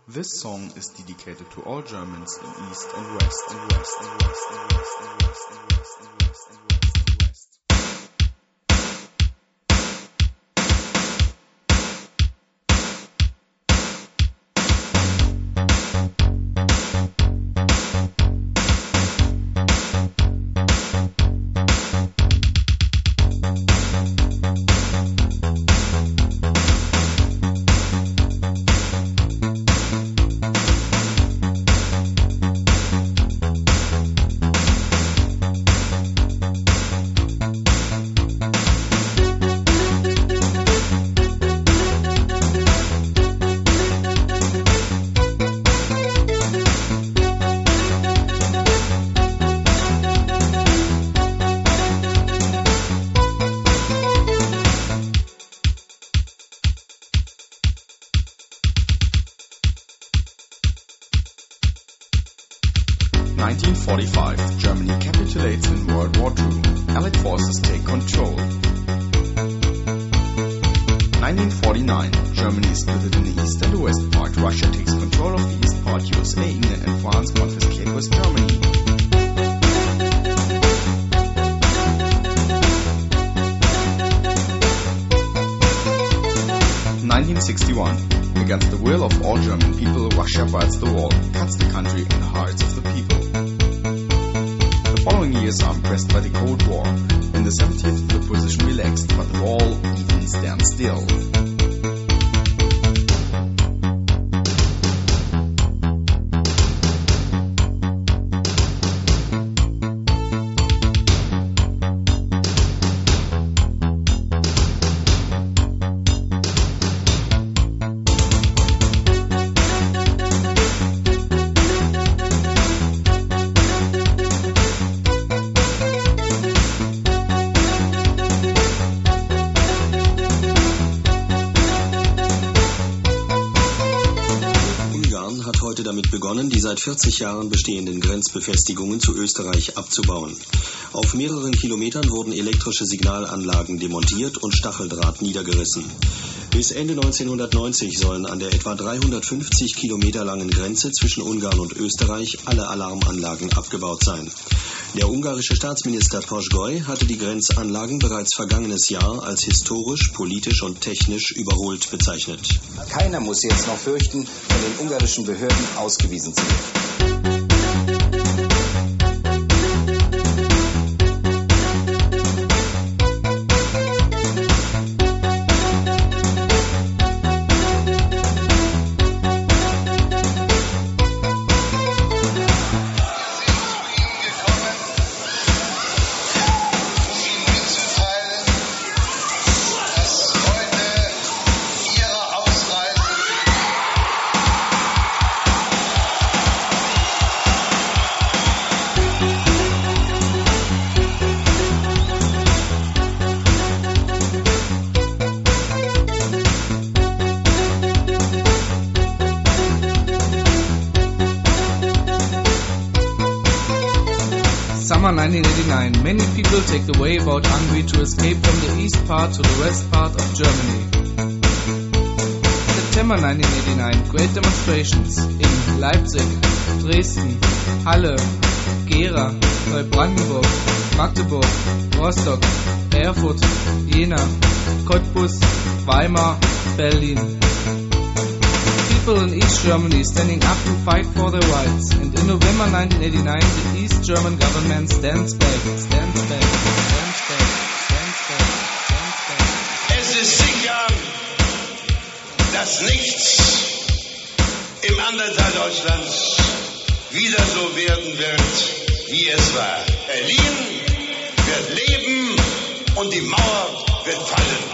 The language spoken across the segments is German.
This song is dedicated to all Germans in East and West and West and West and West and West and West and West and West and West. 1945, Germany capitulates in World War II. Allied forces take control. 1949, Germany is split in the east and the west part. Russia takes control of the east part. USA, England and France confiscate West Germany. 1961. Against the will of all German people, Russia builds the wall, cuts the country in the hearts of the people. The following years are impressed by the Cold War. In the 70th, the position relaxed, but the wall even stands still. Damit begonnen, die seit 40 Jahren bestehenden Grenzbefestigungen zu Österreich abzubauen. Auf mehreren Kilometern wurden elektrische Signalanlagen demontiert und Stacheldraht niedergerissen. Bis Ende 1990 sollen an der etwa 350 Kilometer langen Grenze zwischen Ungarn und Österreich alle Alarmanlagen abgebaut sein. Der ungarische Staatsminister Pöschgöly hatte die Grenzanlagen bereits vergangenes Jahr als historisch, politisch und technisch überholt bezeichnet. Keiner muss jetzt noch fürchten, von den ungarischen Behörden ausgewiesen zu werden. Summer 1989, many people take the way about Hungary to escape from the east part to the west part of Germany. September 1989, great demonstrations in Leipzig, Dresden, Halle, Gera, Neubrandenburg, Magdeburg, Rostock, Erfurt, Jena, Cottbus, Weimar, Berlin. People in East Germany standing up to fight for their rights, and in November 1989 the East German government stands back. Es ist sicher, dass nichts im anderen Teil Deutschlands wieder so werden wird, wie es war. Berlin wird leben und die Mauer wird fallen.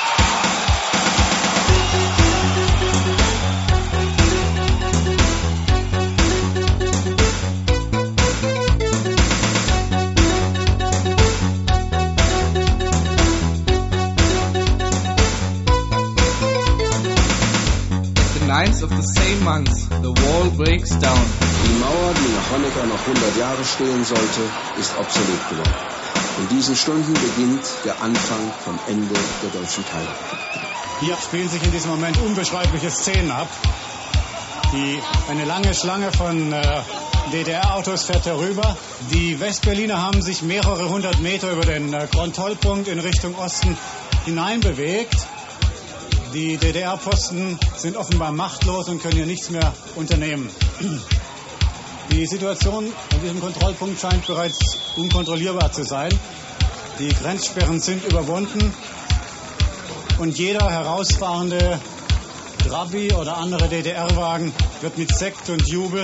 Of the same month, the wall breaks down. Die Mauer, die nach Honecker noch 100 Jahre stehen sollte, ist obsolet geworden. In diesen Stunden beginnt der Anfang vom Ende der deutschen Teilung. Hier spielen sich in diesem Moment unbeschreibliche Szenen ab. Eine lange Schlange von DDR-Autos fährt herüber. Die Westberliner haben sich mehrere hundert Meter über den Kontrollpunkt in Richtung Osten hineinbewegt. Die DDR-Posten sind offenbar machtlos und können hier nichts mehr unternehmen. Die Situation an diesem Kontrollpunkt scheint bereits unkontrollierbar zu sein. Die Grenzsperren sind überwunden und jeder herausfahrende Trabi oder andere DDR-Wagen wird mit Sekt und Jubel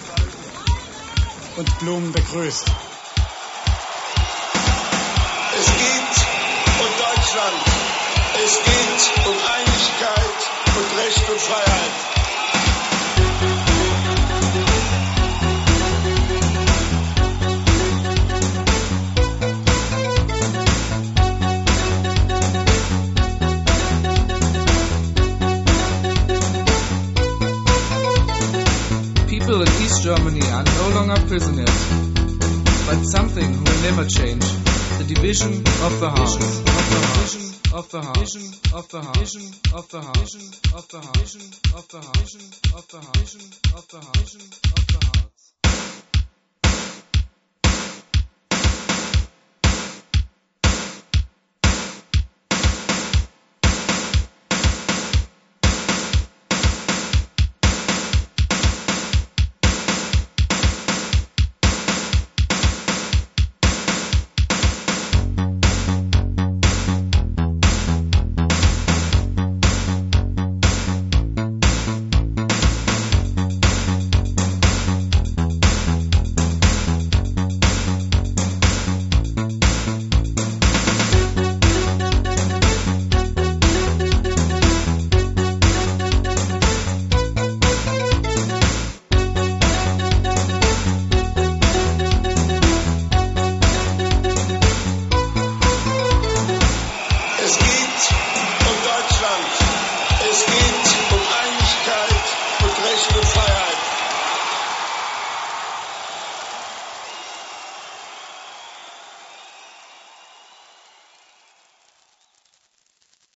und Blumen begrüßt. Es geht um Deutschland. Es geht um Einigkeit und Recht und Freiheit. People in East Germany are no longer prisoners, but something will never change: the division of the heart. Of the heart. Of the heart. Of the heart. Of the heart. Of the heart. Of the heart. Of the heart. Of the heart. Of the heart.